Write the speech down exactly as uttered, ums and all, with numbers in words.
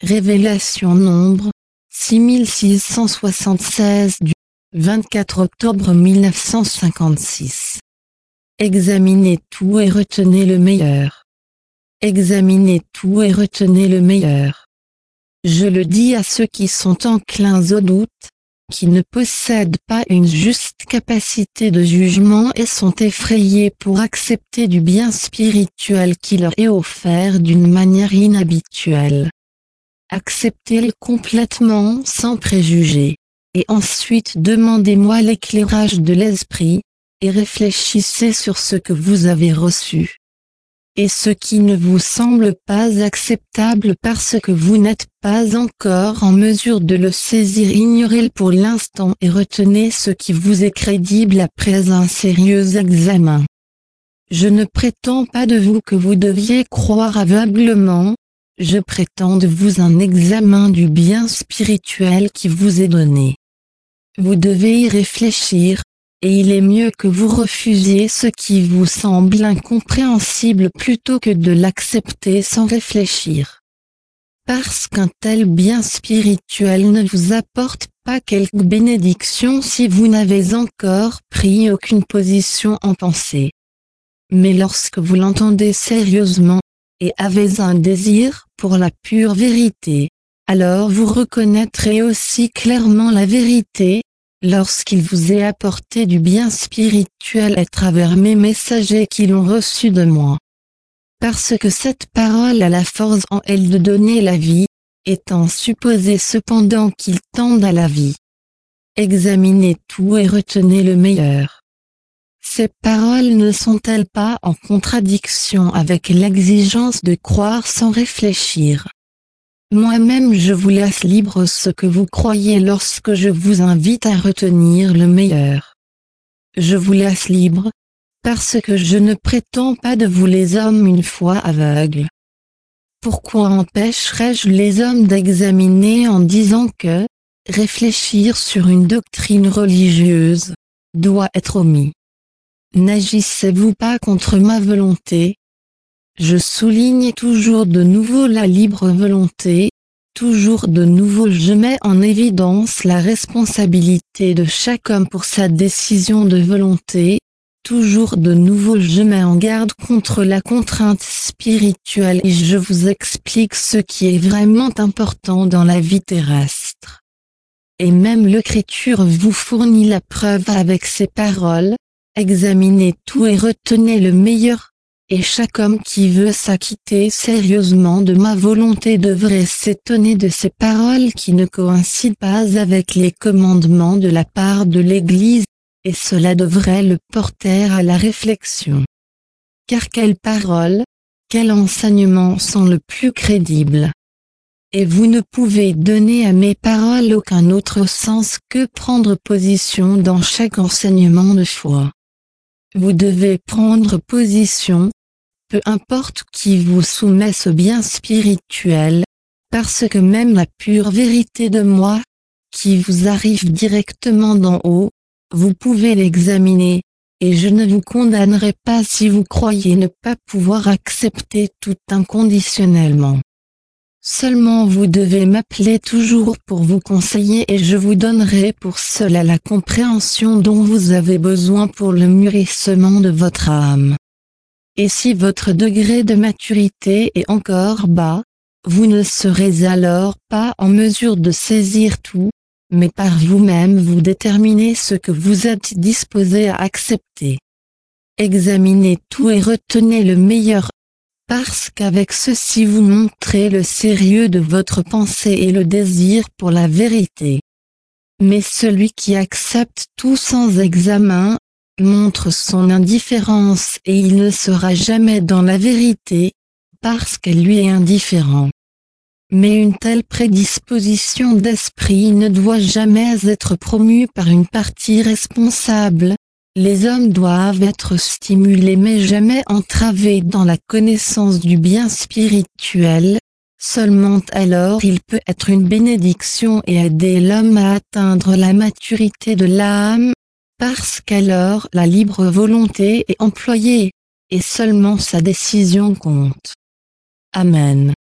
Révélation nombre six mille six cent soixante-seize du vingt-quatre octobre mille neuf cent cinquante-six. Examinez tout et retenez le meilleur. Examinez tout et retenez le meilleur. Je le dis à ceux qui sont enclins au doute, qui ne possèdent pas une juste capacité de jugement et sont effrayés pour accepter du bien spirituel qui leur est offert d'une manière inhabituelle. Acceptez-le complètement sans préjugés, et ensuite demandez-moi l'éclairage de l'esprit, et réfléchissez sur ce que vous avez reçu. Et ce qui ne vous semble pas acceptable parce que vous n'êtes pas encore en mesure de le saisir, ignorez-le pour l'instant et retenez ce qui vous est crédible après un sérieux examen. Je ne prétends pas de vous que vous deviez croire aveuglement, je prétends de vous un examen du bien spirituel qui vous est donné. Vous devez y réfléchir, et il est mieux que vous refusiez ce qui vous semble incompréhensible plutôt que de l'accepter sans réfléchir. Parce qu'un tel bien spirituel ne vous apporte pas quelque bénédiction si vous n'avez encore pris aucune position en pensée. Mais lorsque vous l'entendez sérieusement, et avez un désir pour la pure vérité, alors vous reconnaîtrez aussi clairement la vérité, lorsqu'il vous est apporté du bien spirituel à travers mes messagers qui l'ont reçu de moi. Parce que cette parole a la force en elle de donner la vie, étant supposé cependant qu'il tende à la vie. Examinez tout et retenez le meilleur. Ces paroles ne sont-elles pas en contradiction avec l'exigence de croire sans réfléchir? Moi-même je vous laisse libre ce que vous croyez lorsque je vous invite à retenir le meilleur. Je vous laisse libre, parce que je ne prétends pas de vous les hommes une foi aveugle. Pourquoi empêcherais-je les hommes d'examiner en disant que, réfléchir sur une doctrine religieuse, doit être omis? N'agissez-vous pas contre ma volonté? Je souligne toujours de nouveau la libre volonté, toujours de nouveau je mets en évidence la responsabilité de chaque homme pour sa décision de volonté, toujours de nouveau je mets en garde contre la contrainte spirituelle et je vous explique ce qui est vraiment important dans la vie terrestre. Et même l'Écriture vous fournit la preuve avec ses paroles. Examinez tout et retenez le meilleur, et chaque homme qui veut s'acquitter sérieusement de ma volonté devrait s'étonner de ces paroles qui ne coïncident pas avec les commandements de la part de l'Église, et cela devrait le porter à la réflexion. Car quelles paroles, quels enseignements sont le plus crédibles? Et vous ne pouvez donner à mes paroles aucun autre sens que prendre position dans chaque enseignement de foi. Vous devez prendre position, peu importe qui vous soumet ce bien spirituel, parce que même la pure vérité de moi, qui vous arrive directement d'en haut, vous pouvez l'examiner, et je ne vous condamnerai pas si vous croyez ne pas pouvoir accepter tout inconditionnellement. Seulement vous devez m'appeler toujours pour vous conseiller et je vous donnerai pour cela la compréhension dont vous avez besoin pour le mûrissement de votre âme. Et si votre degré de maturité est encore bas, vous ne serez alors pas en mesure de saisir tout, mais par vous-même vous déterminez ce que vous êtes disposé à accepter. Examinez tout et retenez le meilleur. Parce qu'avec ceci vous montrez le sérieux de votre pensée et le désir pour la vérité. Mais celui qui accepte tout sans examen, montre son indifférence et il ne sera jamais dans la vérité, parce qu'elle lui est indifférent. Mais une telle prédisposition d'esprit ne doit jamais être promue par une partie responsable. Les hommes doivent être stimulés mais jamais entravés dans la connaissance du bien spirituel, seulement alors il peut être une bénédiction et aider l'homme à atteindre la maturité de l'âme, parce qu'alors la libre volonté est employée, et seulement sa décision compte. Amen.